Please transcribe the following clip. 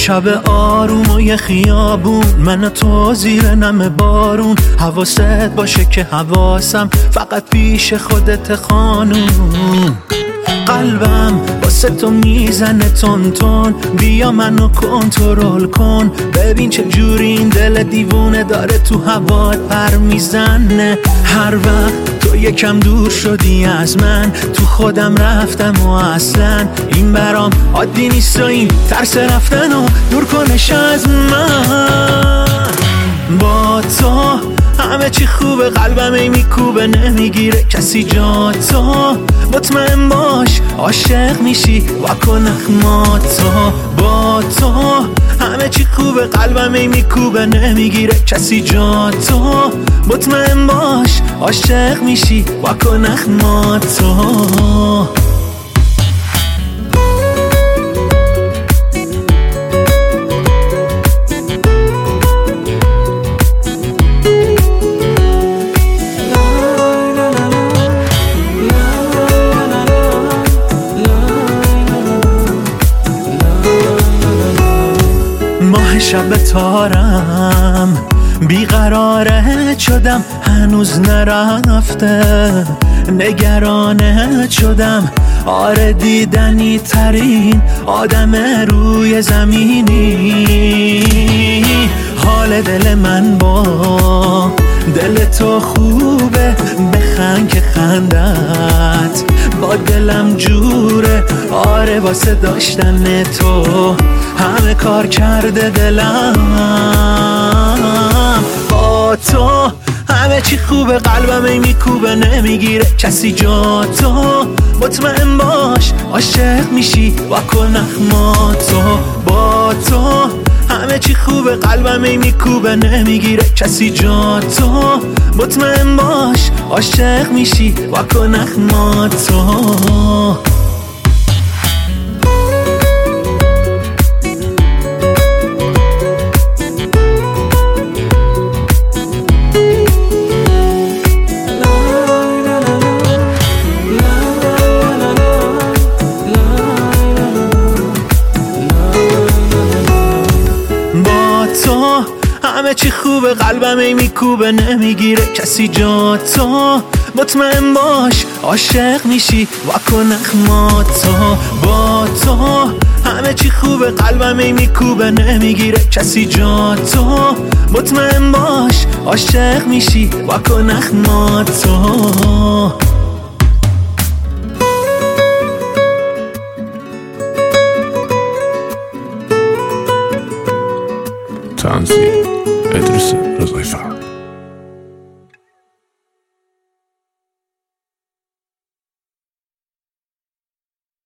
شب آروم و یه خیابون، من و تو زیر نم بارون. حواست باشه که حواسم فقط پیش خودت خانوم. قلبم واسه تو میزنه تون تون، بیا منو کنترل کن. ببین چه جوری این دل دیوونه داره تو هوات پر میزنه. هر وقت تو یکم دور شدی از من، تو خودم رفتم و اصلا این برام عادی نیست و این ترس رفتن و دور کنش از من. با تو همه چی خوبه، قلبم ای میکوبه، نمیگیره کسی جا تو. مطمئن باش عاشق میشی واکن اخماتو. با تو همه چی خوبه، قلبم ای میکوبه، نمیگیره کسی جا تو. مطمئن باش عاشق میشی واکن اخماتو. ماه شب تارم بیقرارت شدم، هنوز نرفته نگرانت شدم. آره دیدنی ترین آدم روی زمینی. حال دل من با دل تو خوبه، بخند که خندت با دلم جوره. آره واسه داشتن تو همه کار کرده دلم. با تو همه چی خوبه، قلبم ای میکوبه، نمیگیره کسی جا تو. مطمئن باش عاشق میشی واکن اخماتو. با تو همه چی خوبه، قلبم ای میکوبه، نمیگیره کسی جا تو. مطمئن باش عاشق میشی واکن اخماتو. همه چی خوبه، قلبم ای میکوبه، نمیگیره کسی جا تو. مطمئن باش عاشق میشی واکن اخماتو. با تو همه چی خوبه، قلبم ای میکوبه، نمیگیره کسی جا تو. مطمئن باش عاشق میشی واکن اخماتو. تنظیم ادریس رضایی فرد.